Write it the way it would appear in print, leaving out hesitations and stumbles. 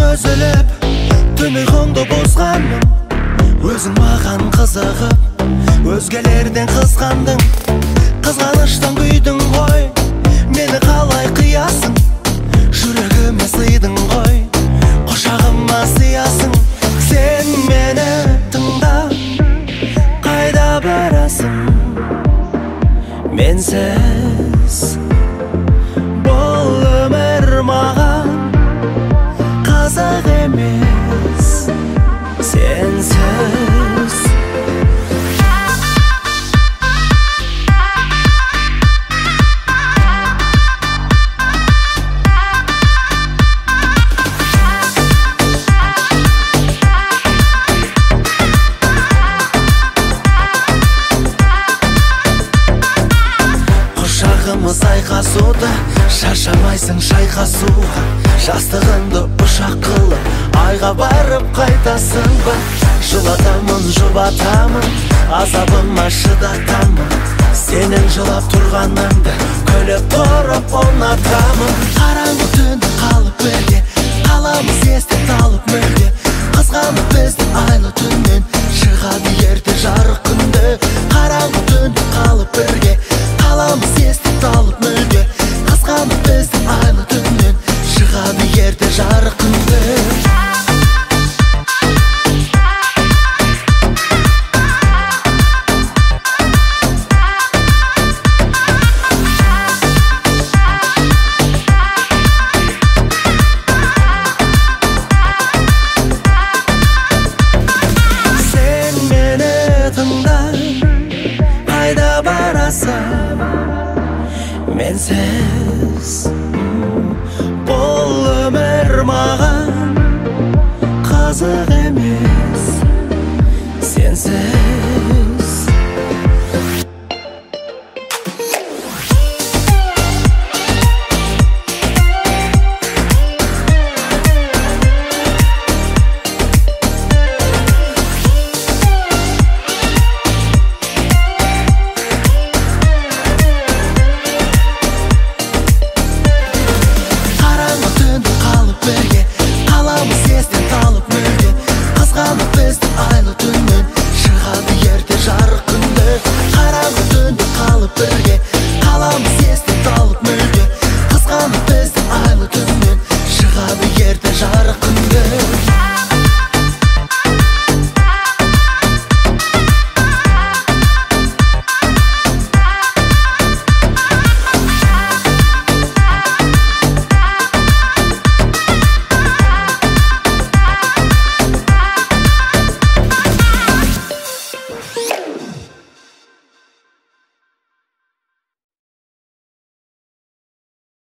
үзіліп түн ұйқыңды бұзғанмын өзің маған қызығып өзгелерден қызғандың қызғаныштан күйдің ғой мені қалай қиясың жүрегіме сыйдың ғой құшағыма сыясың сен мені тыңда қайда барасың менсіз бұл өмір маған қызық емес сенсіз құшағымыз айқасуда шаршамайсың шайқасуға жастығыңды ұшақ қылып айға барып қайтасың ба жылатамын жұбатамын азабыма шыдатамын сенің жылап тұрғаныңды күліп тұрып ұнатамын қараңғы түнде қалып бірге қаламыз естіп талып мүлде қызғанып бізді айлы түннен шығады ерте жарық күнде қараңғы түнде қалып бірге қаламыз естіп талып мүлде қызғанып бізді айлы түннен шығады ерте жарық күнде менсіз бұл өмір маған қызық емес сенсіз